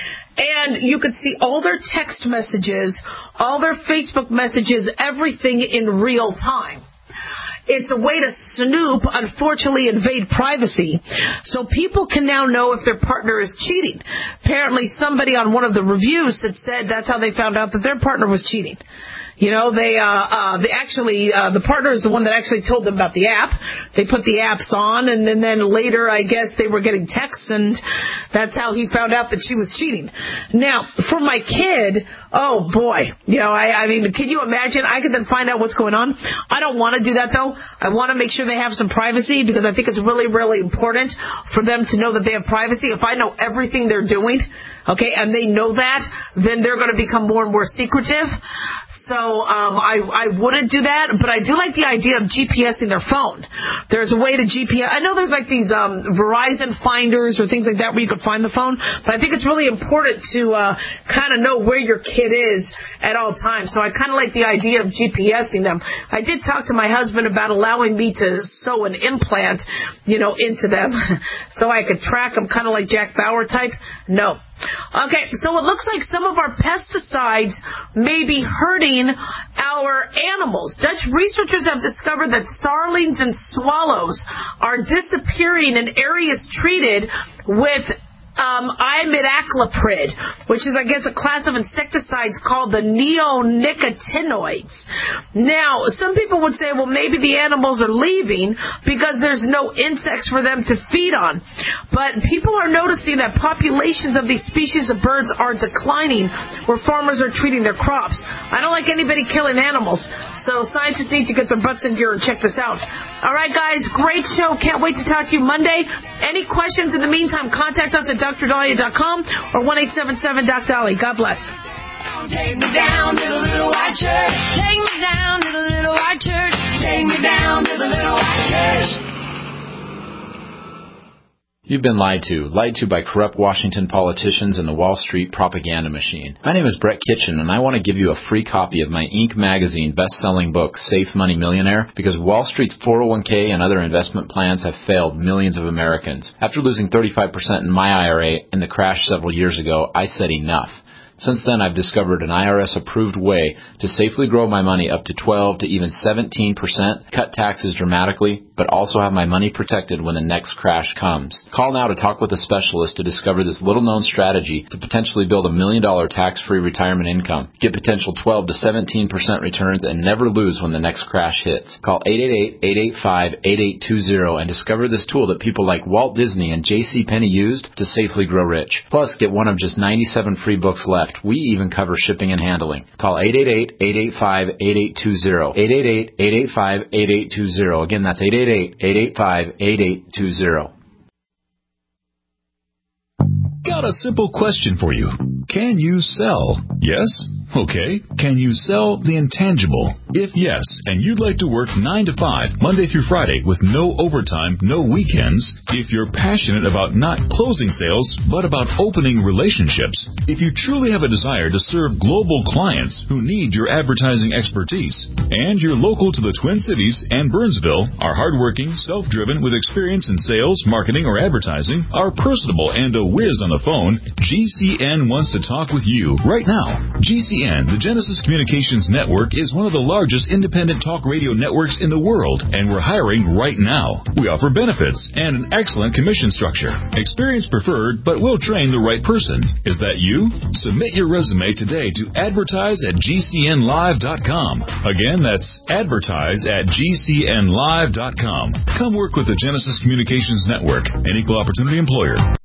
and you could see all their text messages, all their Facebook messages, everything in real time. It's a way to snoop, unfortunately invade privacy, so people can now know if their partner is cheating. Apparently somebody on one of the reviews had said that's how they found out that their partner was cheating. You know, they, uh, uh, they actually, uh, the partner is the one that actually told them about the app. They put the apps on, and, and then later, I guess, they were getting texts, and that's how he found out that she was cheating. Now, for my kid, oh boy, you know, I, I mean, can you imagine? I could then find out what's going on. I don't want to do that, though. I want to make sure they have some privacy, because I think it's really, really important for them to know that they have privacy. If I know everything they're doing, okay, and they know that, then they're going to become more and more secretive. So um, I, I wouldn't do that, but I do like the idea of GPSing their phone. There's a way to G P S. I know there's like these um, Verizon finders or things like that where you can find the phone, but I think it's really important to uh, kind of know where your kid is at all times. So I kind of like the idea of GPSing them. I did talk to my husband about allowing me to sew an implant, you know, into them so I could track them, kind of like Jack Bauer type. No. Okay, so it looks like some of our pesticides may be hurting our animals. Dutch researchers have discovered that starlings and swallows are disappearing in areas treated with Um, imidacloprid, which is, I guess, a class of insecticides called the neonicotinoids. Now, some people would say, well, maybe the animals are leaving because there's no insects for them to feed on. But people are noticing that populations of these species of birds are declining where farmers are treating their crops. I don't like anybody killing animals, so scientists need to get their butts in gear and check this out. All right, guys, great show. Can't wait to talk to you Monday. Any questions in the meantime, contact us at D R Dahlia dot com or one eight seven seven Doc Dolly. God bless. Take me down to the little white church. Take me down to the little white church. Take me down to the little white church. You've been lied to, lied to by corrupt Washington politicians and the Wall Street propaganda machine. My name is Brett Kitchen, and I want to give you a free copy of my Inc magazine best-selling book, Safe Money Millionaire, because Wall Street's four oh one k and other investment plans have failed millions of Americans. After losing thirty-five percent in my I R A in the crash several years ago, I said enough. Since then, I've discovered an I R S-approved way to safely grow my money up to twelve to even seventeen percent, cut taxes dramatically, but also have my money protected when the next crash comes. Call now to talk with a specialist to discover this little-known strategy to potentially build a million-dollar tax-free retirement income. Get potential twelve to seventeen percent returns and never lose when the next crash hits. Call eight eight eight, eight eight five, eight eight two zero and discover this tool that people like Walt Disney and J C Penney used to safely grow rich. Plus, get one of just ninety-seven free books left. We even cover shipping and handling. Call eight eight eight, eight eight five, eight eight two zero. eight eight eight, eight eight five, eight eight two zero. Again, that's eight eight eight, eight eight five, eight eight two zero. Got a simple question for you. Can you sell? Yes? Okay. Can you sell the intangible? If yes, and you'd like to work nine to five, Monday through Friday, with no overtime, no weekends, if you're passionate about not closing sales, but about opening relationships, if you truly have a desire to serve global clients who need your advertising expertise, and you're local to the Twin Cities and Burnsville, are hardworking, self-driven, with experience in sales, marketing, or advertising, are personable, and a whiz on the phone, G C N wants to talk with you right now. G C N, the Genesis Communications Network, is one of the largest independent talk radio networks in the world, and we're hiring right now. We offer benefits and an excellent commission structure. Experience preferred, but we'll train the right person. Is that you? Submit your resume today to advertise at G C N live dot com. Again, that's advertise at G C N live dot com. Come work with the Genesis Communications Network, an equal opportunity employer.